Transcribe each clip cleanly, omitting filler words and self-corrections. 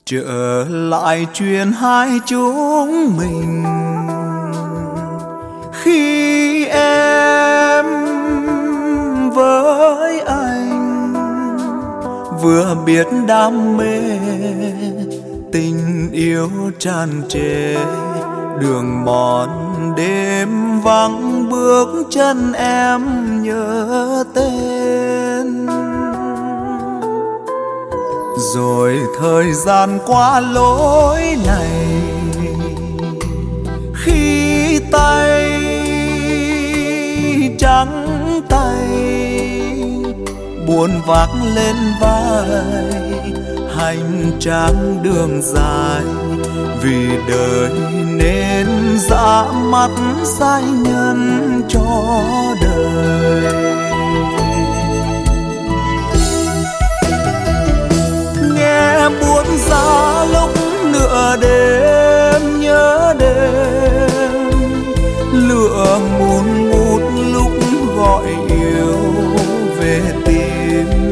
Trở lại chuyện hai chúng mình khi em với anh vừa biết đam mê, tình yêu tràn trề, đường mòn đêm vắng bước chân em nhớ tên. Rồi thời gian qua lối này, khi tay trắng tay buồn vác lên vai, hành trang đường dài vì đời nên dã mắt sai nhân cho đời. Nghe buốt giá lúc nửa đêm nhớ đêm, lửa ngùn ngút lúc gọi yêu về tìm.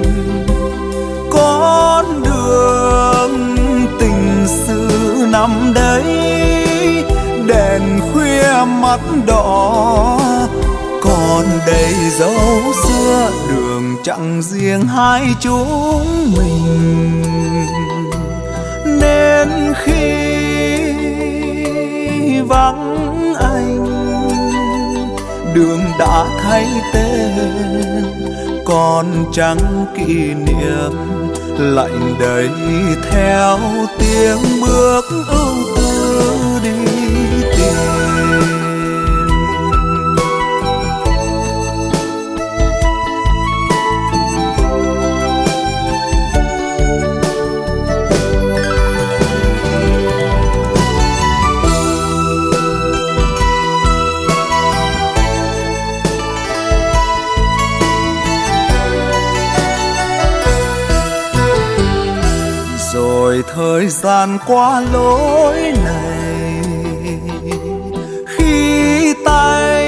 Con đường tình xưa nằm đấy, đèn khuya mắt đỏ còn đầy dấu xưa, đường chẳng riêng hai chúng mình. Nên khi vắng anh, đường đã thay tên, còn chẳng kỷ niệm lạnh đầy theo tiếng bước ưu tư đi tìm. Rồi thời gian qua lối này, khi tay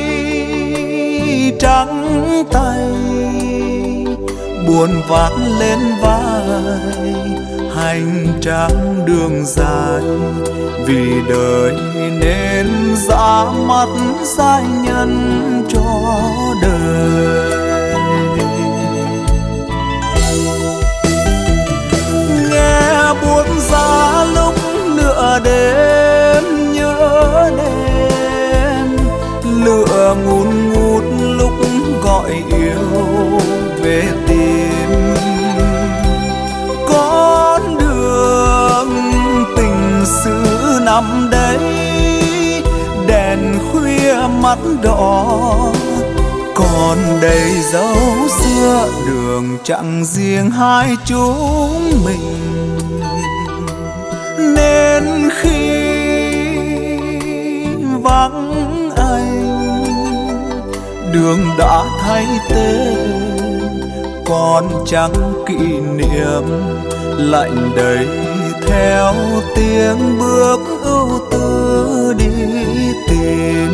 trắng tay buồn vác lên vai, hành trang đường dài vì đời nên dã mắt sai nhân cho đời. Buốt giá lúc nửa đêm nhớ đêm, lửa ngùn ngút lúc gọi yêu về tìm. Con đường tình xưa nằm đấy, đèn khuya mắt đỏ còn đầy dấu xưa, đường chẳng riêng hai chúng mình. Nên khi vắng anh, đường đã thay tên, còn chẳng kỷ niệm lạnh đầy theo tiếng bước ưu tư đi tìm.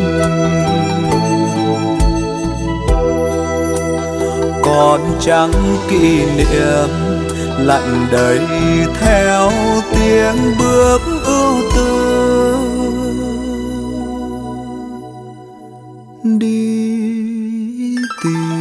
Còn chẳng kỷ niệm lạnh đầy theo tiếng bước ưu tư đi tìm.